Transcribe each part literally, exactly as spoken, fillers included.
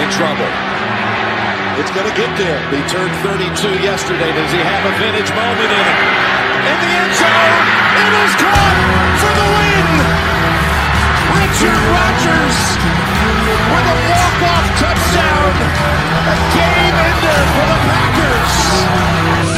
in trouble. It's going to get there. He turned thirty-two yesterday. Does he have a vintage moment in it? In the end zone, it is caught for the win. Richard Rodgers with a walk-off touchdown. A game ender for the Packers.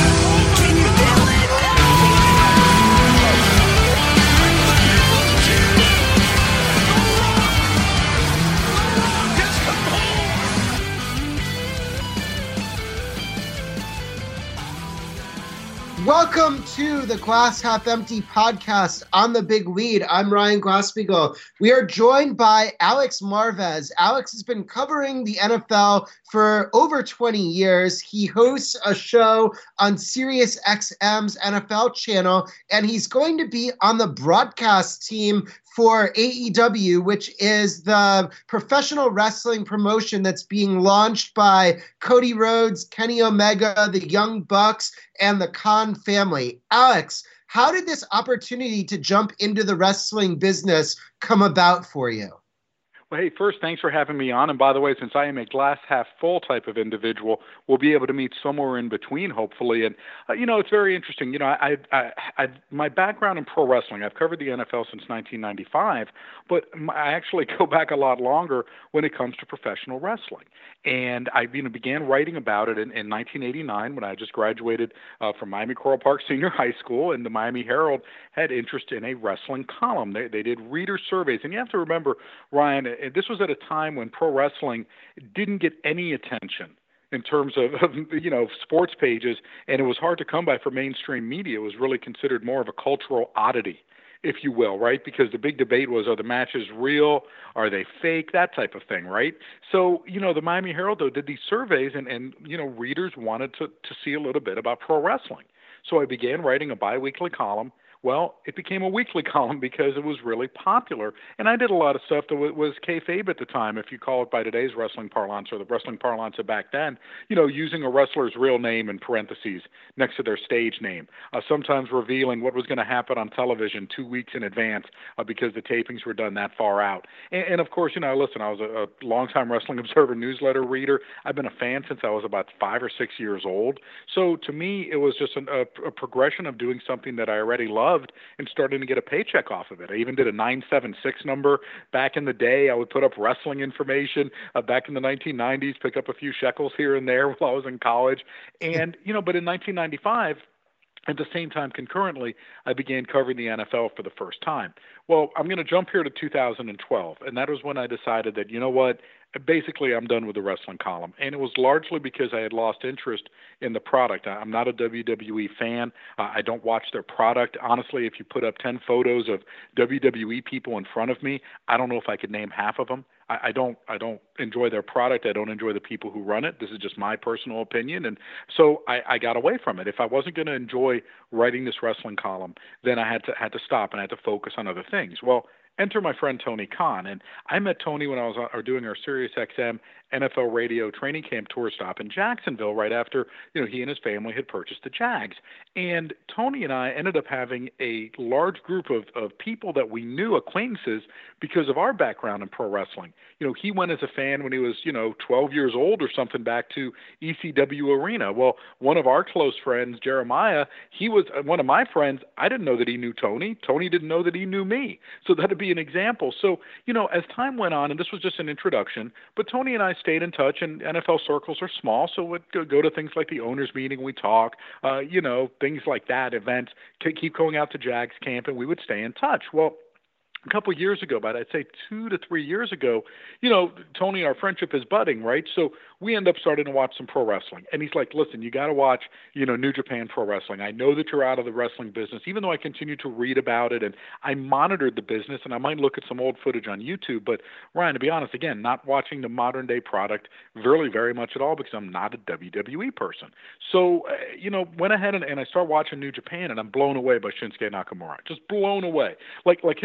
Welcome to the Glass Half Empty podcast on the Big Lead. I'm Ryan Glasspiegel. We are joined by Alex Marvez. Alex has been covering the N F L for over twenty years. He hosts a show on Sirius X M's N F L channel, and he's going to be on the broadcast team for A E W, which is the professional wrestling promotion that's being launched by Cody Rhodes, Kenny Omega, the Young Bucks, and the Khan family. Alex, how did this opportunity to jump into the wrestling business come about for you? Well, hey, first, thanks for having me on. And by the way, since I am a glass half full type of individual, we'll be able to meet somewhere in between, hopefully. And, uh, you know, it's very interesting. You know, I, I, I, my background in pro wrestling, I've covered the N F L since nineteen ninety-five, but I actually go back a lot longer when it comes to professional wrestling. And I you know, began writing about it in, in nineteen eighty-nine when I just graduated uh, from Miami Coral Park Senior High School, and the Miami Herald had interest in a wrestling column. They, they did reader surveys. And you have to remember, Ryan, this was at a time when pro wrestling didn't get any attention in terms of, of, you know, sports pages, and it was hard to come by for mainstream media. It was really considered more of a cultural oddity, if you will, right? Because the big debate was, are the matches real? Are they fake? That type of thing, right? So, you know, the Miami Herald, though, did these surveys, and, and you know, readers wanted to, to see a little bit about pro wrestling. So I began writing a biweekly column. Well, it became a weekly column because it was really popular. And I did a lot of stuff that was kayfabe at the time, if you call it by today's wrestling parlance or the wrestling parlance of back then, you know, using a wrestler's real name in parentheses next to their stage name, uh, sometimes revealing what was going to happen on television two weeks in advance uh, because the tapings were done that far out. And, and of course, you know, listen, I was a, a longtime Wrestling Observer newsletter reader. I've been a fan since I was about five or six years old. So to me, it was just an, a, a progression of doing something that I already loved and starting to get a paycheck off of it. I even did a nine seven six number back in the day. I would put up wrestling information uh, back in the nineteen nineties, pick up a few shekels here and there while I was in college. And, you know, but in nineteen ninety-five, at the same time, concurrently, I began covering the N F L for the first time. Well, I'm going to jump here to two thousand twelve, and that was when I decided that, you know what, basically I'm done with the wrestling column. And it was largely because I had lost interest in the product. I'm not a W W E fan. Uh, I don't watch their product. Honestly, if you put up ten photos of W W E people in front of me, I don't know if I could name half of them. I, I don't I don't enjoy their product. I don't enjoy the people who run it. This is just my personal opinion. And so I, I got away from it. If I wasn't going to enjoy writing this wrestling column, then I had to had to stop and I had to focus on other things. Well, enter my friend Tony Khan. And I met Tony when I was uh, doing our Sirius X M N F L radio training camp tour stop in Jacksonville right after, you know, he and his family had purchased the Jags. And Tony and I ended up having a large group of, of people that we knew, acquaintances, because of our background in pro wrestling. You know, he went as a fan when he was, you know, twelve years old or something back to E C W Arena. Well, one of our close friends, Jeremiah, he was one of my friends. I didn't know that he knew Tony. Tony didn't know that he knew me. So that'd be an example. So, you know, as time went on, and this was just an introduction, but Tony and I stayed in touch, and N F L circles are small, so we'd go, go to things like the owners meeting, we talk, uh, you know, things like that, events, keep going out to Jags camp, and we would stay in touch. Well, a couple of years ago, but I'd say two to three years ago, you know, Tony, our friendship is budding, right? So we end up starting to watch some pro wrestling. And he's like, listen, you got to watch, you know, New Japan Pro Wrestling. I know that you're out of the wrestling business, even though I continue to read about it and I monitored the business, and I might look at some old footage on YouTube. But Ryan, to be honest, again, not watching the modern day product really very much at all because I'm not a W W E person. So, uh, you know, went ahead and, and I start watching New Japan, and I'm blown away by Shinsuke Nakamura, just blown away. Like, like his charisma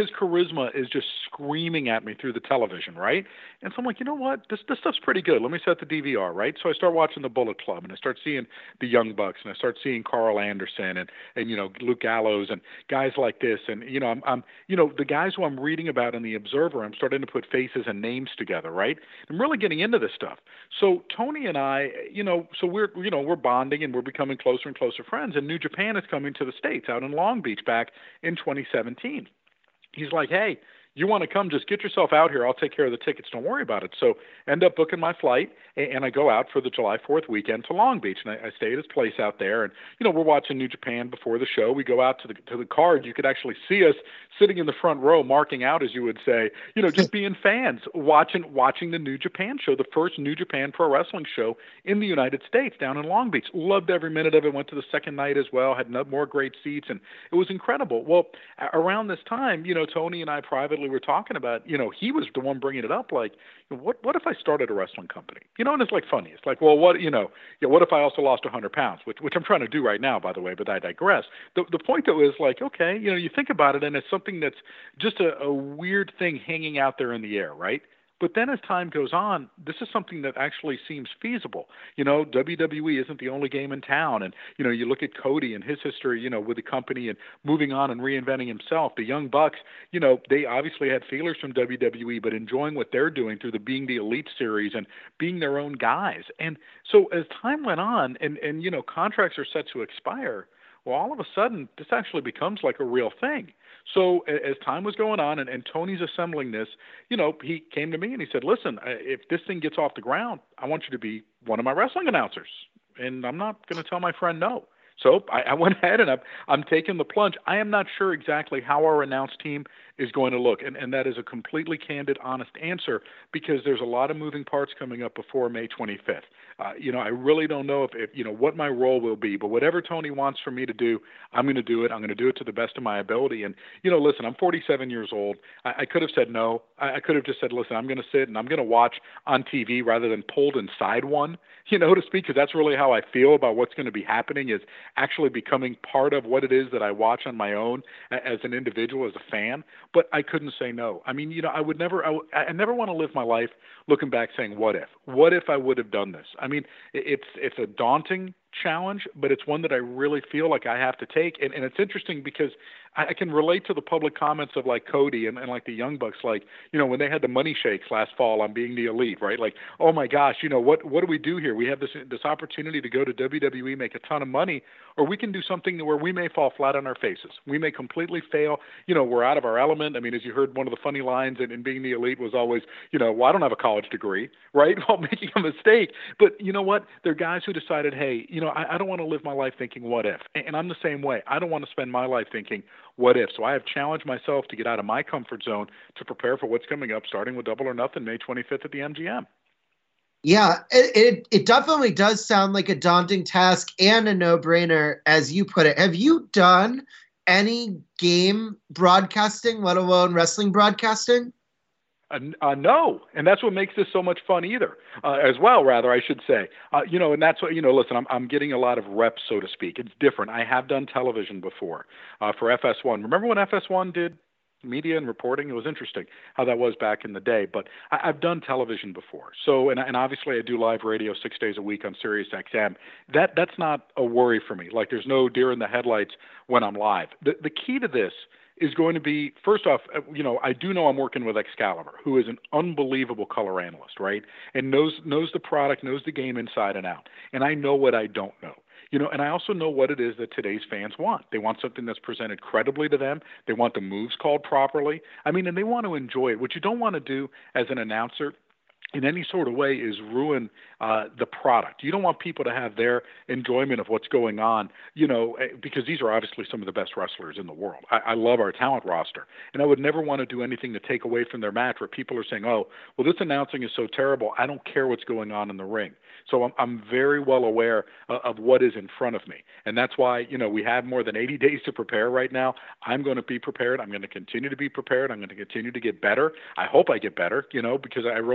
charisma is just screaming at me through the television, right? And so I'm like, you know what? This this stuff's pretty good. Let me set the D V R, right? So I start watching the Bullet Club, and I start seeing the Young Bucks, and I start seeing Carl Anderson and and you know Luke Gallows and guys like this, and you know I'm I'm you know the guys who I'm reading about in the Observer, I'm starting to put faces and names together, right? I'm really getting into this stuff. So Tony and I, you know, so we're you know we're bonding and we're becoming closer and closer friends. And New Japan is coming to the States out in Long Beach back in twenty seventeen. He's like, hey, you want to come, just get yourself out here. I'll take care of the tickets. Don't worry about it. So end up booking my flight, and I go out for the July fourth weekend to Long Beach, and I, I stay at his place out there. And, you know, we're watching New Japan before the show. We go out to the to the card. You could actually see us sitting in the front row, marking out, as you would say, you know, just being fans, watching watching the New Japan show, the first New Japan Pro Wrestling show in the United States down in Long Beach. Loved every minute of it. Went to the second night as well, had no more great seats, and it was incredible. Well, around this time, you know, Tony and I privately were talking about, you know, he was the one bringing it up, like, what what if I started a wrestling company? You know, and it's like funny. It's like, well, what, you know, yeah, what if I also lost one hundred pounds, which which I'm trying to do right now, by the way, but I digress. The the point, though, is like, okay, you know, you think about it, and it's something that's just a, a weird thing hanging out there in the air, right? But then as time goes on, this is something that actually seems feasible. You know, W W E isn't the only game in town. And, you know, you look at Cody and his history, you know, with the company and moving on and reinventing himself. The Young Bucks, you know, they obviously had feelers from W W E, but enjoying what they're doing through the Being the Elite series and being their own guys. And so as time went on and, and you know, contracts are set to expire, well, all of a sudden, this actually becomes like a real thing. So as time was going on and, and Tony's assembling this, you know, he came to me and he said, listen, if this thing gets off the ground, I want you to be one of my wrestling announcers. And I'm not going to tell my friend no. So I, I went ahead and I'm, I'm taking the plunge. I am not sure exactly how our announce team is going to look. And, and that is a completely candid, honest answer, because there's a lot of moving parts coming up before May twenty-fifth. Uh, you know, I really don't know if, if, you know, what my role will be, but whatever Tony wants for me to do, I'm going to do it. I'm going to do it to the best of my ability. And, you know, listen, I'm forty-seven years old. I, I could have said no. I, I could have just said, listen, I'm going to sit and I'm going to watch on T V rather than pulled inside one, you know, to speak, because that's really how I feel about what's going to be happening, is actually becoming part of what it is that I watch on my own as an individual, as a fan. But I couldn't say no. I mean, you know, I would never, I, I never want to live my life looking back saying, what if? What if I would have done this? I mean, it's it's a daunting challenge, but it's one that I really feel like I have to take. And, and it's interesting because I, I can relate to the public comments of like Cody and, and like the Young Bucks, like, you know, when they had the money shakes last fall on Being the Elite, right? Like, oh my gosh, you know, what what do we do here? We have this this opportunity to go to W W E, make a ton of money, or we can do something where we may fall flat on our faces. We may completely fail. You know, we're out of our element. I mean, as you heard, one of the funny lines in, in Being the Elite was always, you know, well, I don't have a college degree, right? While making a mistake. But you know what? They're guys who decided, hey, you know, I, I don't want to live my life thinking what if. And I'm the same way. I don't want to spend my life thinking what if. So I have challenged myself to get out of my comfort zone to prepare for what's coming up, starting with Double or Nothing May twenty-fifth at the M G M. Yeah, it, it it definitely does sound like a daunting task and a no-brainer, as you put it. Have you done any game broadcasting, let alone wrestling broadcasting? Uh, uh, no, and that's what makes this so much fun either, uh, as well, rather, I should say. Uh, you know, and that's what, you know, listen, I'm I'm getting a lot of reps, so to speak. It's different. I have done television before uh, for F S one. Remember when F S one did media and reporting? It was interesting how that was back in the day, but I, I've done television before. So, and, and obviously I do live radio six days a week on Sirius X M. That, that's not a worry for me. Like, there's no deer in the headlights when I'm live. The, the key to this is going to be, first off, you know, I do know I'm working with Excalibur, who is an unbelievable color analyst, right? And knows knows the product, knows the game inside and out. And I know what I don't know. You know, and I also know what it is that today's fans want. They want something that's presented credibly to them. They want the moves called properly. I mean, and they want to enjoy it. What you don't want to do as an announcer in any sort of way is ruin uh, the product. You don't want people to have their enjoyment of what's going on, you know, because these are obviously some of the best wrestlers in the world. I, I love our talent roster, and I would never want to do anything to take away from their match where people are saying, oh, well, this announcing is so terrible, I don't care what's going on in the ring. So I'm, I'm very well aware uh, of what is in front of me. And that's why, you know, we have more than eighty days to prepare right now. I'm going to be prepared. I'm going to continue to be prepared. I'm going to continue to get better. I hope I get better, you know, because I really feel like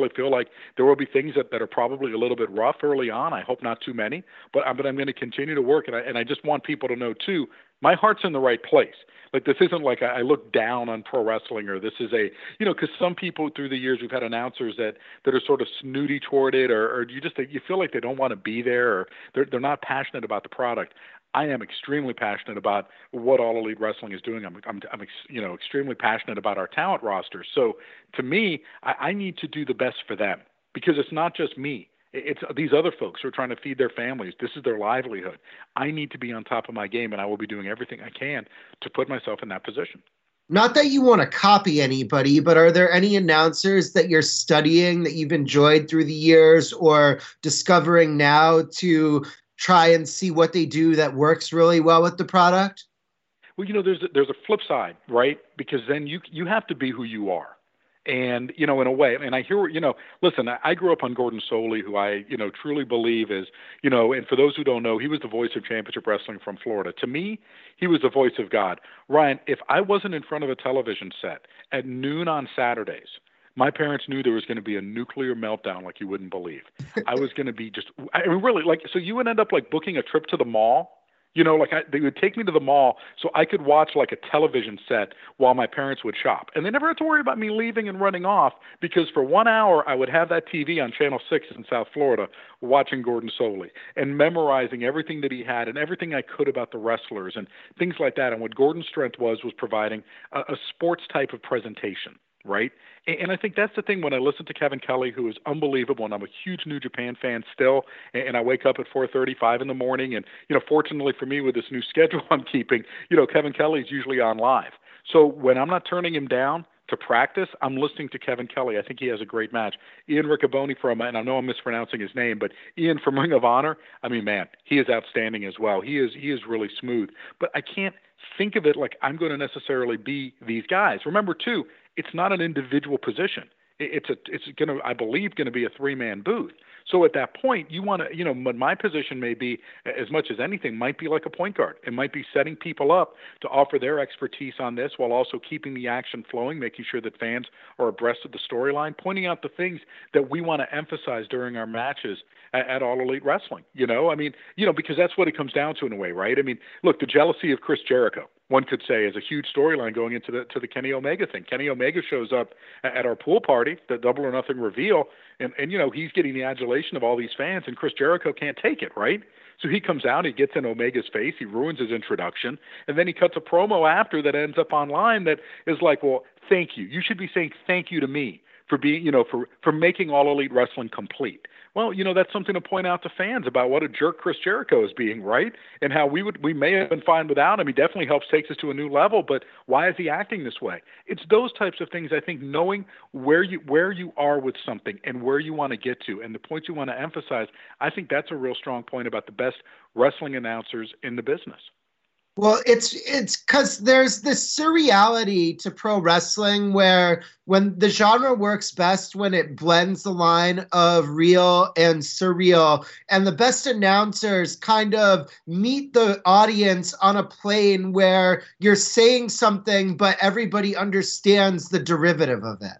like there will be things that, that are probably a little bit rough early on. I hope not too many, but, I'm- but I'm going to continue to work. And I, and I just want people to know, too, my heart's in the right place. Like, this isn't like I look down on pro wrestling, or this is a, you know, because some people through the years, we've had announcers that, that are sort of snooty toward it, or, or you just, you feel like they don't want to be there, or they're, they're not passionate about the product. I am extremely passionate about what All Elite Wrestling is doing. I'm, I'm, I'm you know, extremely passionate about our talent roster. So to me, I, I need to do the best for them, because it's not just me. It's these other folks who are trying to feed their families. This is their livelihood. I need to be on top of my game, and I will be doing everything I can to put myself in that position. Not that you want to copy anybody, but are there any announcers that you're studying that you've enjoyed through the years or discovering now to try and see what they do that works really well with the product? Well, you know, there's a, there's a flip side, right? Because then you you have to be who you are. And, you know, in a way, and I hear, you know, listen, I grew up on Gordon Solie, who I, you know, truly believe is, you know, and for those who don't know, he was the voice of championship wrestling from Florida. To me, he was the voice of God. Ryan, if I wasn't in front of a television set at noon on Saturdays, my parents knew there was going to be a nuclear meltdown like you wouldn't believe. I was going to be just, I mean, really, like, so you would end up like booking a trip to the mall. You know, like I, they would take me to the mall so I could watch like a television set while my parents would shop. And they never had to worry about me leaving and running off, because for one hour I would have that T V on Channel six in South Florida watching Gordon Solie and memorizing everything that he had and everything I could about the wrestlers and things like that. And what Gordon's strength was, was providing a, a sports type of presentation. Right. And I think that's the thing when I listen to Kevin Kelly, who is unbelievable, and I'm a huge New Japan fan still, and I wake up at four thirty-five in the morning, and, you know, fortunately for me with this new schedule I'm keeping, you know, Kevin Kelly is usually on live. So when I'm not turning him down to practice, I'm listening to Kevin Kelly. I think he has a great match. Ian Riccoboni from, and I know I'm mispronouncing his name, but Ian from Ring of Honor, I mean, man, he is outstanding as well. He is, he is really smooth, but I can't think of it like I'm going to necessarily be these guys. Remember too, it's not an individual position. It's a, it's going to, I believe, going to be a three-man booth. So at that point, you want to, you know, my position may be, as much as anything, might be like a point guard. It might be setting people up to offer their expertise on this while also keeping the action flowing, making sure that fans are abreast of the storyline, pointing out the things that we want to emphasize during our matches at, at All Elite Wrestling. You know, I mean, you know, because that's what it comes down to in a way, right? I mean, look, the jealousy of Chris Jericho, one could say, is a huge storyline going into the to the Kenny Omega thing. Kenny Omega shows up at our pool party, the Double or Nothing reveal, and, and you know, he's getting the adulation of all these fans, and Chris Jericho can't take it, right? So he comes out, he gets in Omega's face, he ruins his introduction, and then he cuts a promo after that ends up online that is like, well, thank you. You should be saying thank you to me for being, you know, for, for making All Elite Wrestling complete. Well, you know, that's something to point out to fans about what a jerk Chris Jericho is being, right? And how we would, we may have been fine without him. He definitely helps take us to a new level, but why is he acting this way? It's those types of things. I think knowing where you, where you are with something and where you want to get to and the points you want to emphasize, I think that's a real strong point about the best wrestling announcers in the business. Well, it's it's because there's this surreality to pro wrestling where when the genre works best when it blends the line of real and surreal, and the best announcers kind of meet the audience on a plane where you're saying something, but everybody understands the derivative of it.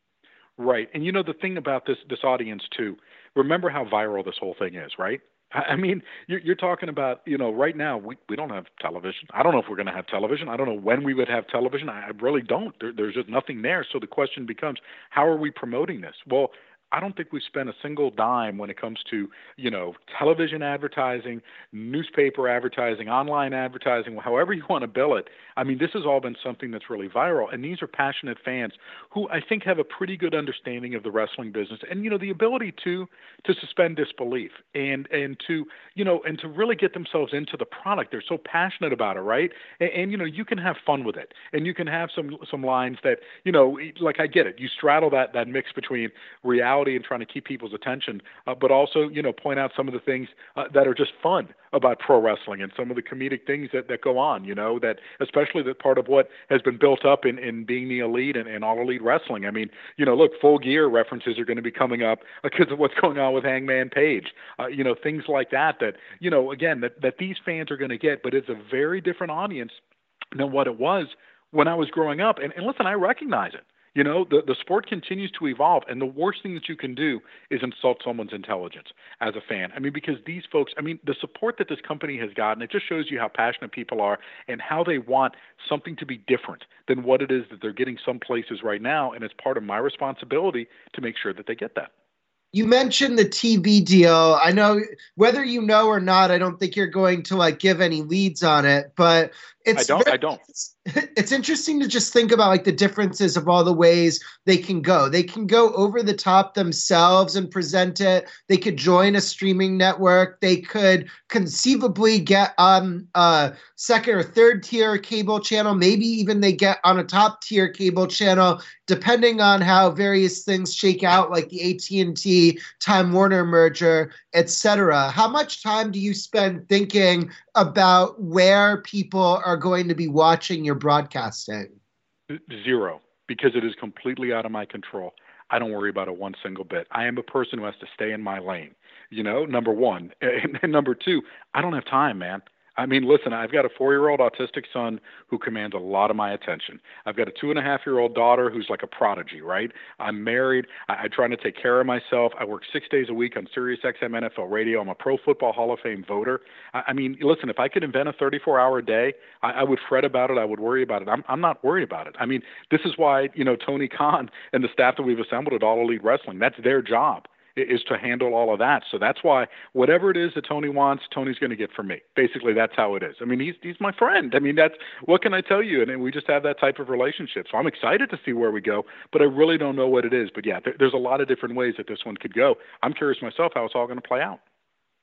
Right. And you know, the thing about this this audience too, remember how viral this whole thing is, right? I mean, you're, you're talking about, you know, right now we, we don't have television. I don't know if we're going to have television. I don't know when we would have television. I really don't. There, there's just nothing there. So the question becomes, how are we promoting this? Well, I don't think we spend a single dime when it comes to, you know, television advertising, newspaper advertising, online advertising, however you want to bill it. I mean, this has all been something that's really viral. And these are passionate fans who I think have a pretty good understanding of the wrestling business and, you know, the ability to to suspend disbelief and and to, you know, and to really get themselves into the product. They're so passionate about it, right? And, and you know, you can have fun with it. And you can have some some lines that, you know, like I get it. You straddle that that mix between reality and trying to keep people's attention, uh, but also, you know, point out some of the things uh, that are just fun about pro wrestling and some of the comedic things that, that go on, you know, that especially that part of what has been built up in, in being the elite and, and All Elite Wrestling. I mean, you know, look, Full Gear references are going to be coming up because of what's going on with Hangman Page, uh, you know, things like that, that, you know, again, that, that these fans are going to get, but it's a very different audience than what it was when I was growing up. And, and listen, I recognize it. You know, the, the sport continues to evolve, and the worst thing that you can do is insult someone's intelligence as a fan. I mean, because these folks, I mean, the support that this company has gotten, it just shows you how passionate people are and how they want something to be different than what it is that they're getting some places right now, and it's part of my responsibility to make sure that they get that. You mentioned the T V deal. I know whether you know or not, I don't think you're going to like give any leads on it, but it's I don't very, I don't. It's, it's interesting to just think about like the differences of all the ways they can go. They can go over the top themselves and present it. They could join a streaming network. They could conceivably get on a second or third tier cable channel. Maybe even they get on a top tier cable channel, depending on how various things shake out, like the A T and T Time Warner merger, et cetera. How much time do you spend thinking about where people are going to be watching your broadcasting? Zero, because it is completely out of my control. I don't worry about it one single bit. I am a person who has to stay in my lane, you know, number one. And, and number two, I don't have time, man. I mean, listen, I've got a four-year-old autistic son who commands a lot of my attention. I've got a two-and-a-half-year-old daughter who's like a prodigy, right? I'm married. I, I try to take care of myself. I work six days a week on Sirius X M N F L Radio. I'm a Pro Football Hall of Fame voter. I, I mean, listen, if I could invent a thirty-four hour day, I, I would fret about it. I would worry about it. I'm, I'm not worried about it. I mean, this is why, you know, Tony Khan and the staff that we've assembled at All Elite Wrestling, that's their job, is to handle all of that. So that's why whatever it is that Tony wants, Tony's going to get from me. Basically, that's how it is. I mean, he's he's my friend. I mean, that's what can I tell you? And, and we just have that type of relationship. So I'm excited to see where we go, but I really don't know what it is. But yeah, there, there's a lot of different ways that this one could go. I'm curious myself how it's all going to play out.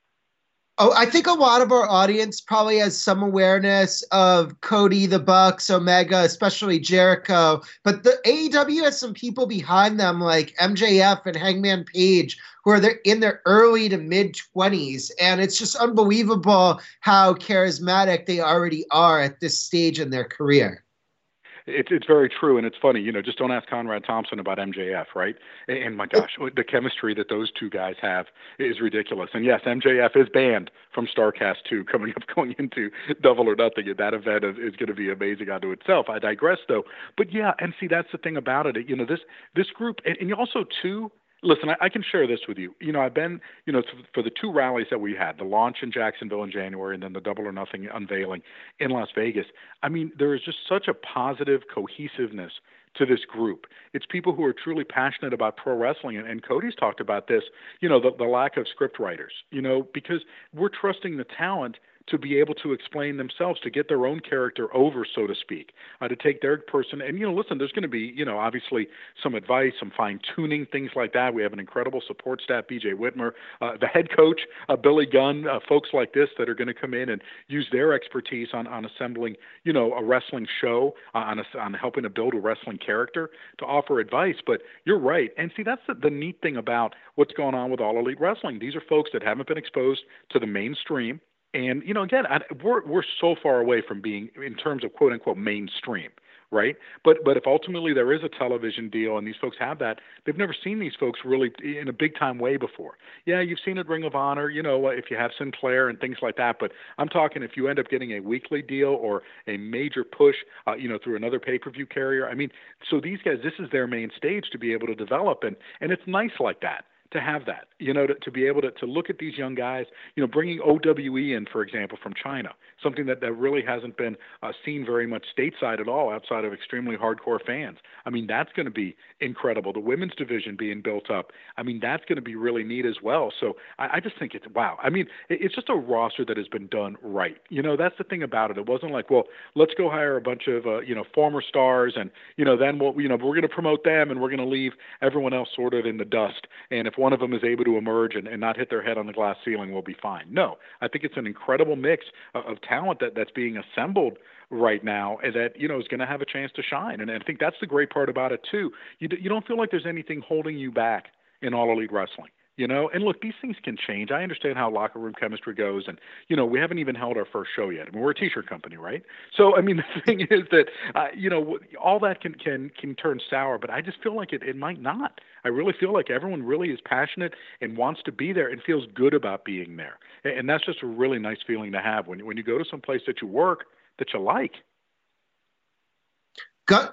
Oh, I think a lot of our audience probably has some awareness of Cody, the Bucks, Omega, especially Jericho. But the A E W has some people behind them like M J F and Hangman Page who are in their early to mid-twenties. And it's just unbelievable how charismatic they already are at this stage in their career. It's it's very true, and it's funny. You know, just don't ask Conrad Thompson about M J F, right? And, and my gosh, the chemistry that those two guys have is ridiculous. And yes, M J F is banned from StarCast two coming up, going into Double or Nothing, and that event is, is going to be amazing unto itself. I digress, though. But yeah, and see, that's the thing about it. You know, this this group, and, and also too. Listen, I, I can share this with you. You know, I've been, you know, for the two rallies that we had, the launch in Jacksonville in January and then the Double or Nothing unveiling in Las Vegas. I mean, there is just such a positive cohesiveness to this group. It's people who are truly passionate about pro wrestling. And, and Cody's talked about this, you know, the, the lack of script writers, you know, because we're trusting the talent to be able to explain themselves, to get their own character over, so to speak, uh, to take their person. And, you know, listen, there's going to be, you know, obviously some advice, some fine tuning, things like that. We have an incredible support staff, B J Whitmer, uh, the head coach, uh, Billy Gunn, uh, folks like this that are going to come in and use their expertise on, on assembling, you know, a wrestling show, uh, on, a, on helping to build a wrestling character to offer advice. But you're right. And see, that's the, the neat thing about what's going on with All Elite Wrestling. These are folks that haven't been exposed to the mainstream. And, you know, again, I, we're we're so far away from being, in terms of quote unquote mainstream, right? But but if ultimately there is a television deal and these folks have that, they've never seen these folks really in a big time way before. Yeah, you've seen it Ring of Honor, you know, if you have Sinclair and things like that. But I'm talking if you end up getting a weekly deal or a major push, uh, you know, through another pay-per-view carrier. I mean, so these guys, this is their main stage to be able to develop, and and it's nice like that. To have that, you know, to, to be able to, to look at these young guys, you know, bringing O W E in, for example, from China, something that, that really hasn't been uh, seen very much stateside at all outside of extremely hardcore fans. I mean, that's going to be incredible. The women's division being built up, I mean, that's going to be really neat as well. So I, I just think it's, wow. I mean, it, it's just a roster that has been done right. You know, that's the thing about it. It wasn't like, well, let's go hire a bunch of, uh, you know, former stars and, you know, then we'll, you know, we're going to promote them and we're going to leave everyone else sort of in the dust. And if one of them is able to emerge and, and not hit their head on the glass ceiling, we'll be fine. No, I think it's an incredible mix of, of talent that, that's being assembled right now and that, you know, is going to have a chance to shine. And I think that's the great part about it too. You, you don't feel like there's anything holding you back in All Elite Wrestling. You know, and look, these things can change. I understand how locker room chemistry goes. And, you know, we haven't even held our first show yet. I mean, we're a T-shirt company, right? So, I mean, the thing is that, uh, you know, all that can, can, can turn sour, but I just feel like it, it might not. I really feel like everyone really is passionate and wants to be there and feels good about being there. And that's just a really nice feeling to have when, when you go to some place that you work that you like. Gun-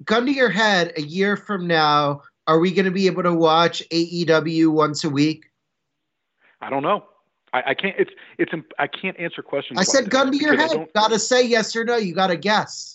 gun to your head, a year from now, are we going to be able to watch A E W once a week? I don't know. I, I can't. It's it's. I can't answer questions. I said, gun to your head. You got to say yes or no. You got to guess.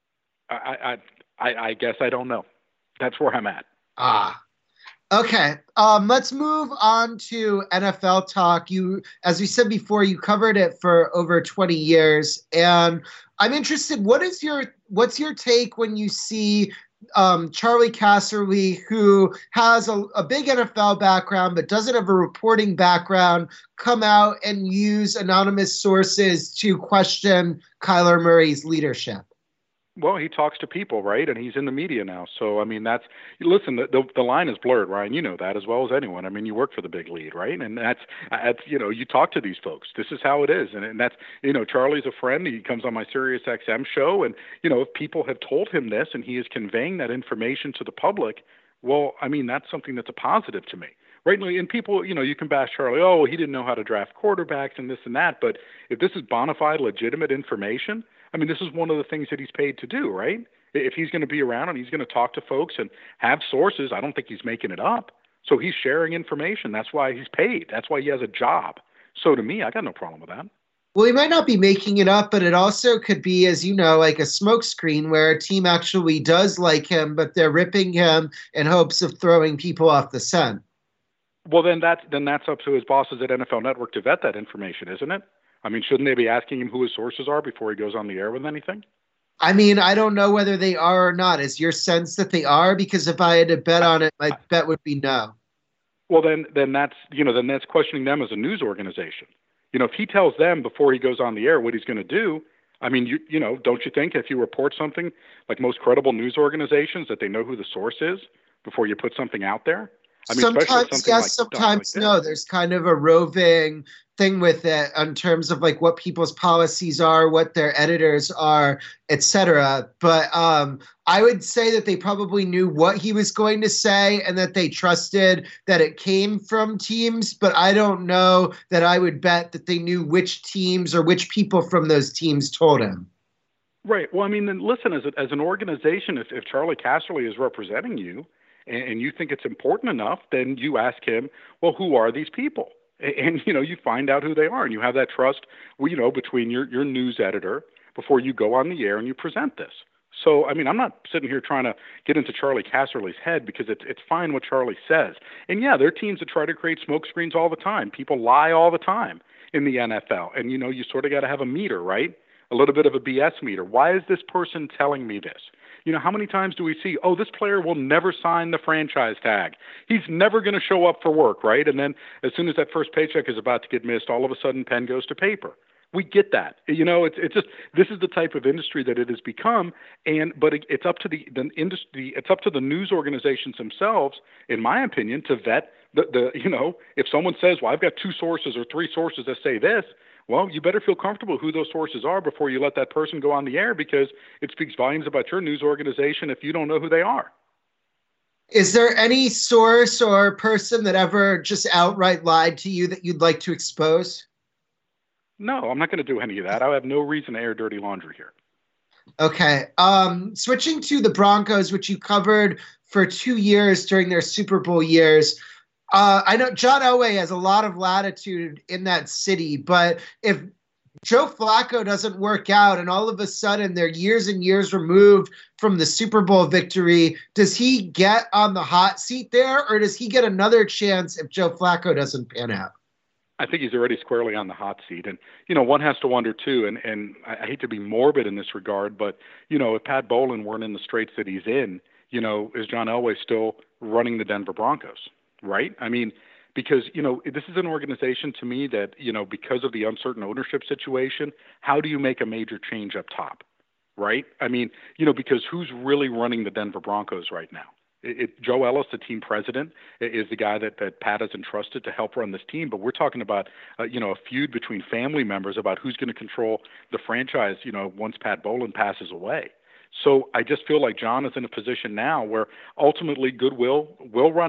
I, I I I guess I don't know. That's where I'm at. Ah. Okay. Um, let's move on to N F L talk. You, as we said before, you covered it for over twenty years, and I'm interested. What is your what's your take when you see um, Charlie Casserly, who has a, a big N F L background but doesn't have a reporting background, come out and use anonymous sources to question Kyler Murray's leadership? Well, he talks to people, right? And he's in the media now. So, I mean, that's, listen, the, the, the line is blurred, Ryan. You know that as well as anyone. I mean, you work for the big lead, right? And that's, that's, you know, you talk to these folks. This is how it is. And, and that's, you know, Charlie's a friend. He comes on my Sirius X M show. And, you know, if people have told him this and he is conveying that information to the public, well, I mean, that's something that's a positive to me. Right. And people, you know, you can bash Charlie. Oh, he didn't know how to draft quarterbacks and this and that. But if this is bona fide, legitimate information, I mean, this is one of the things that he's paid to do, right? If he's going to be around and he's going to talk to folks and have sources, I don't think he's making it up. So he's sharing information. That's why he's paid. That's why he has a job. So to me, I got no problem with that. Well, he might not be making it up, but it also could be, as you know, like a smokescreen where a team actually does like him, but they're ripping him in hopes of throwing people off the scent. Well, then that's, then that's up to his bosses at N F L Network to vet that information, isn't it? I mean, shouldn't they be asking him who his sources are before he goes on the air with anything? I mean, I don't know whether they are or not. Is your sense that they are? Because if I had to bet on it, my bet would be no. Well, then, then that's, you know, then that's questioning them as a news organization. You know, if he tells them before he goes on the air what he's going to do, I mean, you, you know, don't you think if you report something like most credible news organizations that they know who the source is before you put something out there? I mean, sometimes yes, like sometimes like no. There's kind of a roving thing with it in terms of like what people's policies are, what their editors are, et cetera. But um, I would say that they probably knew what he was going to say and that they trusted that it came from teams. But I don't know that I would bet that they knew which teams or which people from those teams told him. Right. Well, I mean, then listen, as, a, as an organization, if, if Charlie Casserly is representing you, and you think it's important enough, then you ask him, well, who are these people? And, and, you know, you find out who they are and you have that trust, you know, between your, your news editor before you go on the air and you present this. So, I mean, I'm not sitting here trying to get into Charlie Casserly's head because it's, it's fine what Charlie says. And yeah, there are teams that try to create smoke screens all the time. People lie all the time in the N F L. And, you know, you sort of got to have a meter, right? A little bit of a B S meter. Why is this person telling me this? You know, how many times do we see, oh, this player will never sign the franchise tag. He's never going to show up for work, right? And then as soon as that first paycheck is about to get missed, all of a sudden pen goes to paper. We get that. You know, it's it's just, this is the type of industry that it has become. And, but it, it's up to the, the industry, it's up to the news organizations themselves, in my opinion, to vet the, the, you know, if someone says, well, I've got two sources or three sources that say this, well, you better feel comfortable who those sources are before you let that person go on the air, because it speaks volumes about your news organization if you don't know who they are. Is there any source or person that ever just outright lied to you that you'd like to expose? No, I'm not going to do any of that. I have no reason to air dirty laundry here. Okay. Um, switching to the Broncos, which you covered for two years during their Super Bowl years. Uh, I know John Elway has a lot of latitude in that city, but if Joe Flacco doesn't work out and all of a sudden they're years and years removed from the Super Bowl victory, does he get on the hot seat there, or does he get another chance if Joe Flacco doesn't pan out? I think he's already squarely on the hot seat. And, you know, one has to wonder too, and, and I hate to be morbid in this regard, but, you know, if Pat Bowlen weren't in the straits that he's in, you know, is John Elway still running the Denver Broncos? Right? I mean, because, you know, this is an organization to me that, you know, because of the uncertain ownership situation, how do you make a major change up top? Right? I mean, you know, because who's really running the Denver Broncos right now? It, it, Joe Ellis, the team president, is the guy that, that Pat has entrusted to help run this team. But we're talking about, uh, you know, a feud between family members about who's going to control the franchise, you know, once Pat Bowlen passes away. So I just feel like John is in a position now where ultimately goodwill will run out.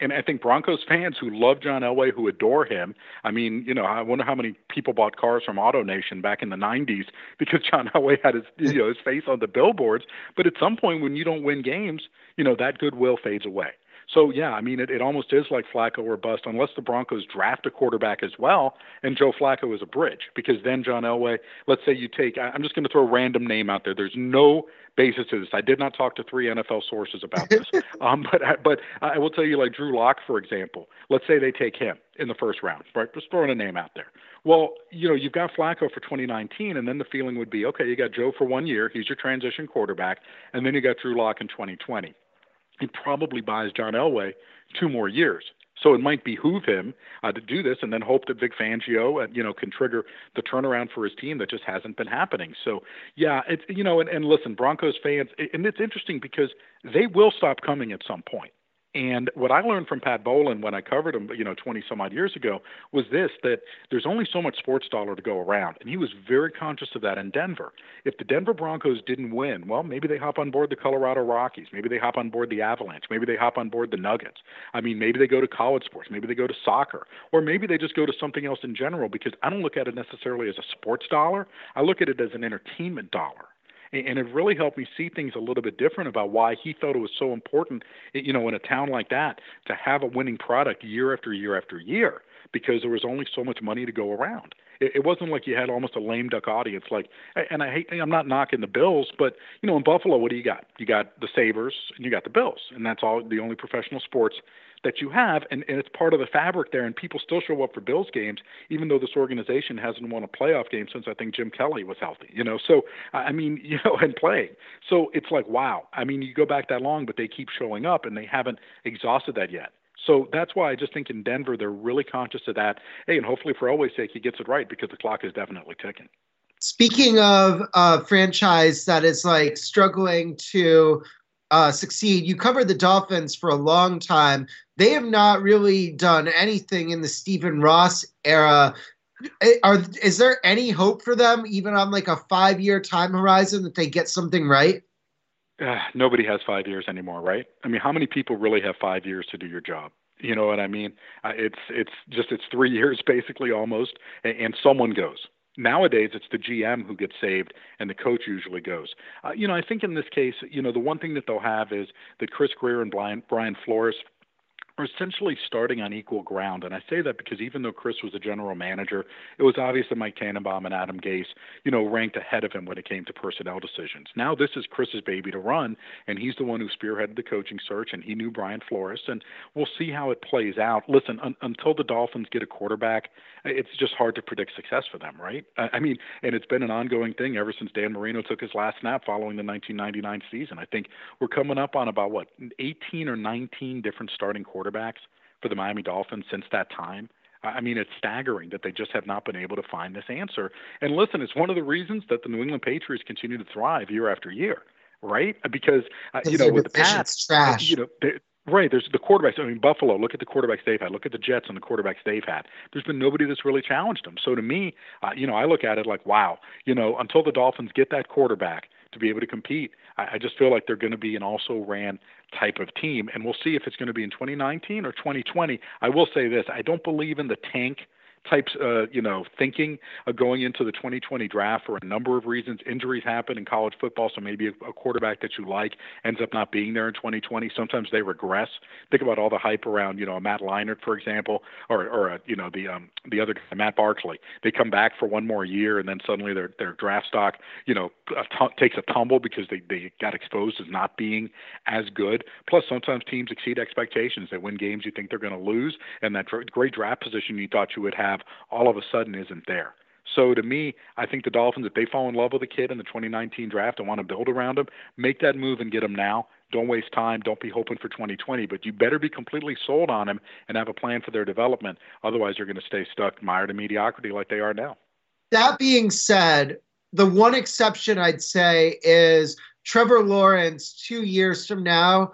And I think Broncos fans who love John Elway, who adore him, I mean, you know, I wonder how many people bought cars from Auto Nation back in the nineties because John Elway had his, you know, his face on the billboards. But at some point when you don't win games, you know, that goodwill fades away. So, yeah, I mean, it, it almost is like Flacco or bust unless the Broncos draft a quarterback as well, and Joe Flacco is a bridge. Because then John Elway, let's say you take – I'm just going to throw a random name out there. There's no basis to this. I did not talk to three N F L sources about this. um, but, but I will tell you, like Drew Lock, for example, let's say they take him in the first round, right? Just throwing a name out there. Well, you know, you've got Flacco for twenty nineteen, and then the feeling would be, okay, you got Joe for one year. He's your transition quarterback. And then you got Drew Lock in twenty twenty. He probably buys John Elway two more years. So it might behoove him uh, to do this and then hope that Vic Fangio, uh, you know, can trigger the turnaround for his team that just hasn't been happening. So, yeah, it's, you know, and, and listen, Broncos fans, and it's interesting because they will stop coming at some point. And what I learned from Pat Bowlen when I covered him, you know, twenty some odd years ago was this, that there's only so much sports dollar to go around. And he was very conscious of that in Denver. If the Denver Broncos didn't win, well, maybe they hop on board the Colorado Rockies. Maybe they hop on board the Avalanche. Maybe they hop on board the Nuggets. I mean, maybe they go to college sports. Maybe they go to soccer. Or maybe they just go to something else in general, because I don't look at it necessarily as a sports dollar. I look at it as an entertainment dollar. And it really helped me see things a little bit different about why he thought it was so important, you know, in a town like that to have a winning product year after year after year, because there was only so much money to go around. It, it wasn't like you had almost a lame duck audience. Like, and I hate, I'm not knocking the Bills, but, you know, in Buffalo, what do you got? You got the Sabres and you got the Bills, and that's all the only professional sports that you have, and, and it's part of the fabric there, and people still show up for Bills games, even though this organization hasn't won a playoff game since I think Jim Kelly was healthy, you know, so, I mean, you know, and playing. So it's like, wow, I mean, you go back that long, but they keep showing up, and they haven't exhausted that yet. So that's why I just think in Denver, they're really conscious of that. Hey, and hopefully for Elway's sake, he gets it right, because the clock is definitely ticking. Speaking of a franchise that is like struggling to Uh, succeed. You covered the Dolphins for a long time. They have not really done anything in the Stephen Ross era. Are, is there any hope for them, even on like a five-year time horizon, that they get something right? Uh, nobody has five years anymore, right? I mean, how many people really have five years to do your job? You know what I mean? Uh, it's it's just it's three years basically almost, and, and someone goes. Nowadays, it's the G M who gets saved, and the coach usually goes. Uh, you know, I think in this case, you know, the one thing that they'll have is that Chris Greer and Brian, Brian Flores are essentially starting on equal ground. And I say that because even though Chris was a general manager, it was obvious that Mike Tannenbaum and Adam Gase, you know, ranked ahead of him when it came to personnel decisions. Now this is Chris's baby to run, and he's the one who spearheaded the coaching search, and he knew Brian Flores, and we'll see how it plays out. Listen, un- until the Dolphins get a quarterback, it's just hard to predict success for them, right? I mean, and it's been an ongoing thing ever since Dan Marino took his last snap following the nineteen ninety-nine season. I think we're coming up on about, what, eighteen or nineteen different starting quarterbacks for the Miami Dolphins since that time. I mean, it's staggering that they just have not been able to find this answer. And listen, it's one of the reasons that the New England Patriots continue to thrive year after year, right? Because, uh, you know, with the Pats, trash. you know, they, right, there's the quarterbacks. I mean, Buffalo, look at the quarterbacks they've had. Look at the Jets and the quarterbacks they've had. There's been nobody that's really challenged them. So to me, uh, you know, I look at it like, wow, you know, until the Dolphins get that quarterback to be able to compete, I, I just feel like they're going to be an also-ran type of team. And we'll see if it's going to be in twenty nineteen or twenty twenty. I will say this. I don't believe in the tank types, uh, you know, thinking of going into the twenty twenty draft for a number of reasons. Injuries happen in college football, so maybe a, a quarterback that you like ends up not being there in twenty twenty. Sometimes they regress. Think about all the hype around, you know, Matt Leinart, for example, or, or uh, you know, the um, the other guy, Matt Barkley. They come back for one more year, and then suddenly their their draft stock, you know, t- takes a tumble because they, they got exposed as not being as good. Plus, sometimes teams exceed expectations. They win games you think they're going to lose, and that dr- great draft position you thought you would have all of a sudden isn't there. So to me, I think the Dolphins, if they fall in love with a kid in the twenty nineteen draft and want to build around him, make that move and get him now. Don't waste time. Don't be hoping for twenty twenty, but you better be completely sold on him and have a plan for their development. Otherwise, you're going to stay stuck mired in mediocrity like they are now. That being said, the one exception I'd say is Trevor Lawrence two years from now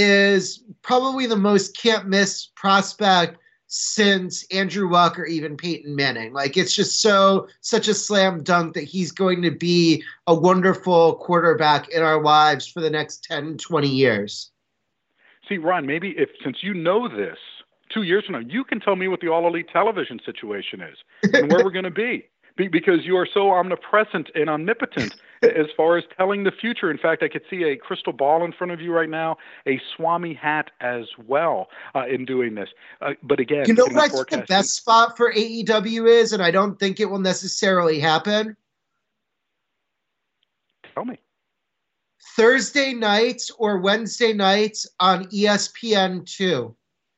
is probably the most can't miss prospect since Andrew Luck or even Peyton Manning. Like, it's just so, such a slam dunk that he's going to be a wonderful quarterback in our lives for the next ten, twenty years. See, Ron, maybe if since you know this, two years from now, you can tell me what the All Elite Television situation is and where we're going to be. Be, because you are so omnipresent and omnipotent as far as telling the future. In fact, I could see a crystal ball in front of you right now, a Swami hat as well uh, in doing this. Uh, but again, you know what I think the best spot for A E W is, and I don't think it will necessarily happen? Tell me. Thursday nights or Wednesday nights on E S P N two.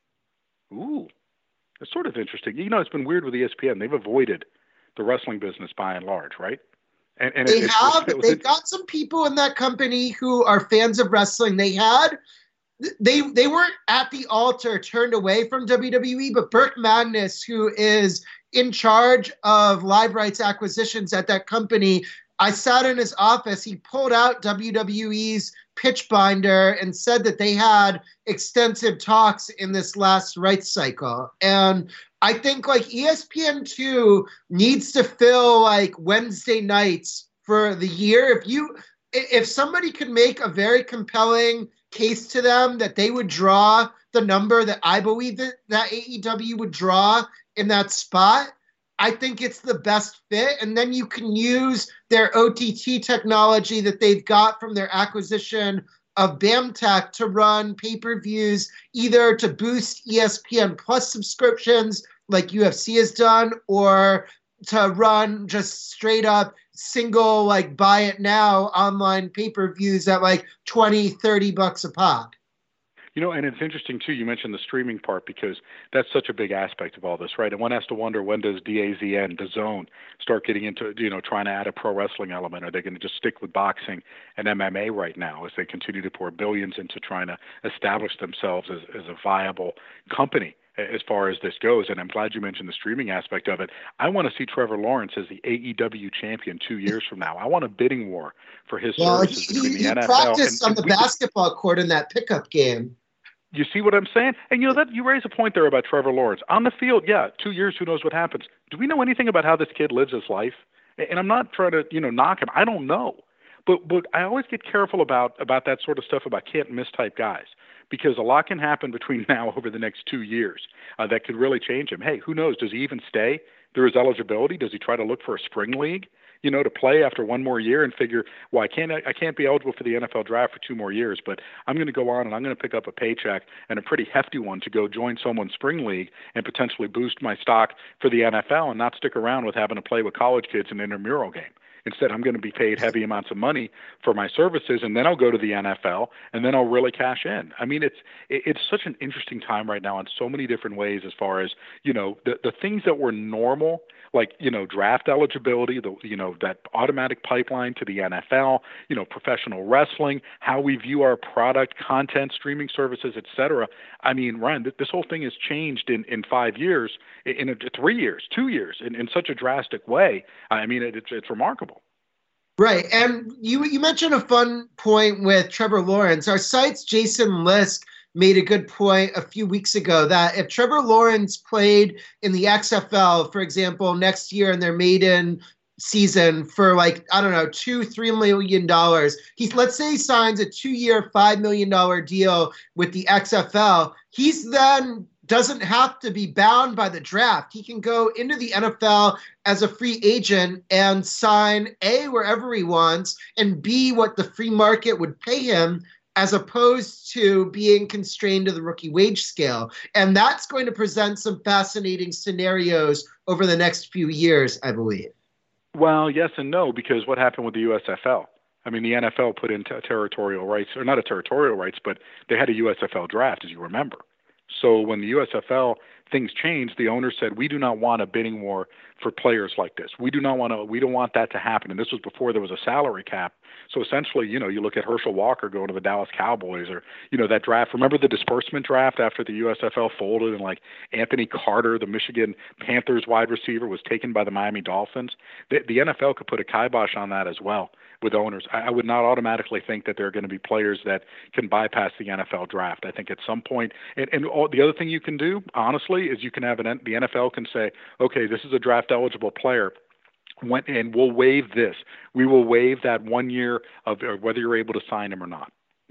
Ooh, that's sort of interesting. You know, it's been weird with E S P N. They've avoided the wrestling business by and large, right? And, and they it, have. It was, they've got some people in that company who are fans of wrestling. They had, they they weren't at the altar turned away from W W E, but Burke Magnus, who is in charge of live rights acquisitions at that company, I sat in his office. He pulled out W W E's pitch binder and said that they had extensive talks in this last rights cycle. And I think like E S P N two needs to fill like Wednesday nights for the year. If you, if somebody could make a very compelling case to them that they would draw the number that I believe that, that A E W would draw in that spot, I think it's the best fit. And then you can use their O T T technology that they've got from their acquisition of BAMTech to run pay-per-views, either to boost E S P N Plus subscriptions like U F C has done, or to run just straight up single, like buy it now online pay-per-views at like twenty, thirty bucks a pop. You know, and it's interesting, too, you mentioned the streaming part because that's such a big aspect of all this, right? And one has to wonder, when does D A Z N, DAZN, start getting into, you know, trying to add a pro wrestling element? Are they going to just stick with boxing and M M A right now as they continue to pour billions into trying to establish themselves as, as a viable company as far as this goes? And I'm glad you mentioned the streaming aspect of it. I want to see Trevor Lawrence as the A E W champion two years from now. I want a bidding war for his well, services he, between the he N F L. He practiced and, on and the basketball could, court in that pickup game. You see what I'm saying? And, you know, that you raise a point there about Trevor Lawrence. On the field, yeah, two years, who knows what happens. Do we know anything about how this kid lives his life? And I'm not trying to, you know, knock him. I don't know. But but I always get careful about, about that sort of stuff, about can't-miss type guys, because a lot can happen between now over the next two years uh, that could really change him. Hey, who knows? Does he even stay through his eligibility? Does he try to look for a spring league? You know, to play after one more year and figure, well, I can't, I can't be eligible for the N F L draft for two more years, but I'm going to go on and I'm going to pick up a paycheck, and a pretty hefty one, to go join someone's spring league and potentially boost my stock for the N F L and not stick around with having to play with college kids in an intramural game. Instead, I'm going to be paid heavy amounts of money for my services, and then I'll go to the N F L, and then I'll really cash in. I mean, it's it's such an interesting time right now in so many different ways, as far as, you know, the, the things that were normal, like, you know, draft eligibility, the, you know, that automatic pipeline to the N F L, you know, professional wrestling, how we view our product, content, streaming services, et cetera. I mean, Ryan, th- this whole thing has changed in, in five years, in, in three years, two years, in, in such a drastic way. I mean, it, it's, it's remarkable. Right. And you you mentioned a fun point with Trevor Lawrence. Our site's Jason Lisk made a good point a few weeks ago that if Trevor Lawrence played in the X F L, for example, next year in their maiden season for like, I don't know, two, three million dollars, he's, let's say he signs a two-year, five million dollars deal with the X F L, he's then doesn't have to be bound by the draft. He can go into the N F L as a free agent and sign A, wherever he wants, and B, what the free market would pay him, as opposed to being constrained to the rookie wage scale. And that's going to present some fascinating scenarios over the next few years, I believe. Well, yes and no, because what happened with the U S F L? I mean, the N F L put in t- territorial rights, or not a territorial rights, but they had a U S F L draft, as you remember. So when the U S F L things changed, the owners said, we do not want a bidding war for players like this. We do not want to, we don't want that to happen. And this was before there was a salary cap. So essentially, you know, you look at Herschel Walker going to the Dallas Cowboys, or, you know, that draft. Remember the disbursement draft after the U S F L folded, and like Anthony Carter, the Michigan Panthers wide receiver, was taken by the Miami Dolphins? The, the N F L could put a kibosh on that as well with owners. I, I would not automatically think that there are going to be players that can bypass the N F L draft. I think at some point, and, and all, the other thing you can do, honestly, is you can have an, the N F L can say, okay, this is a draft eligible player. When, and we'll waive this. We will waive that one year of, of whether you're able to sign him or not.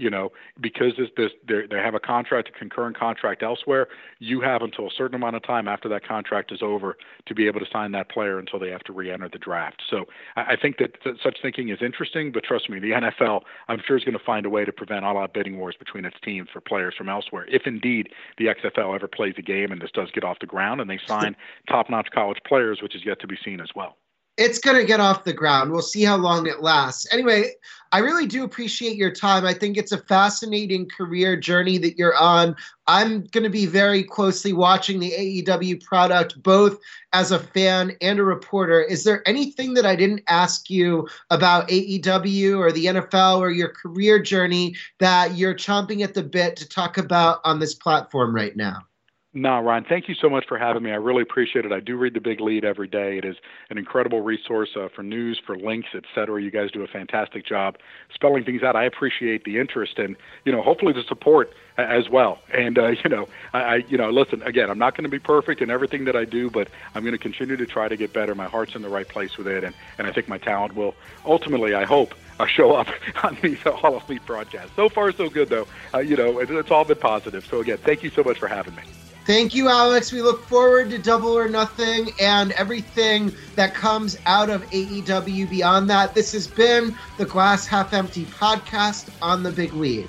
You know, because this, this, they have a contract, a concurrent contract elsewhere, you have until a certain amount of time after that contract is over to be able to sign that player until they have to re-enter the draft. So I, I think that th- such thinking is interesting, but trust me, the N F L, I'm sure, is going to find a way to prevent all-out bidding wars between its teams for players from elsewhere, if indeed the X F L ever plays a game and this does get off the ground and they sign top-notch college players, which is yet to be seen as well. It's going to get off the ground. We'll see how long it lasts. Anyway, I really do appreciate your time. I think it's a fascinating career journey that you're on. I'm going to be very closely watching the A E W product, both as a fan and a reporter. Is there anything that I didn't ask you about A E W or the N F L or your career journey that you're chomping at the bit to talk about on this platform right now? No, Ryan, thank you so much for having me. I really appreciate it. I do read The Big Lead every day. It is an incredible resource uh, for news, for links, et cetera. You guys do a fantastic job spelling things out. I appreciate the interest and, you know, hopefully the support uh, as well. And, uh, you know, I, I, you know, listen, again, I'm not going to be perfect in everything that I do, but I'm going to continue to try to get better. My heart's in the right place with it. And, and I think my talent will ultimately, I hope, uh, show up on these uh, All Elite broadcasts. So far, so good, though. Uh, you know, it, it's all been positive. So, again, thank you so much for having me. Thank you, Alex. We look forward to Double or Nothing and everything that comes out of A E W beyond that. This has been the Glass Half Empty podcast on The Big Lead.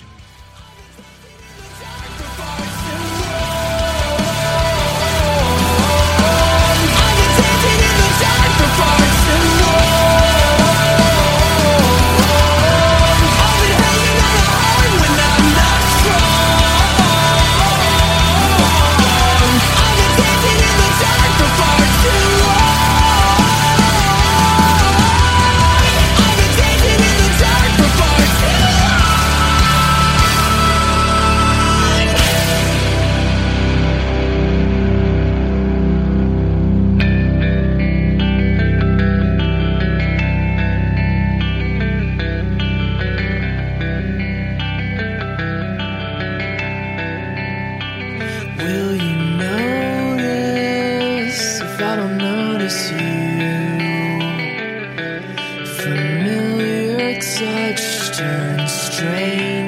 Will you notice if I don't notice you? Familiar touch turns strange.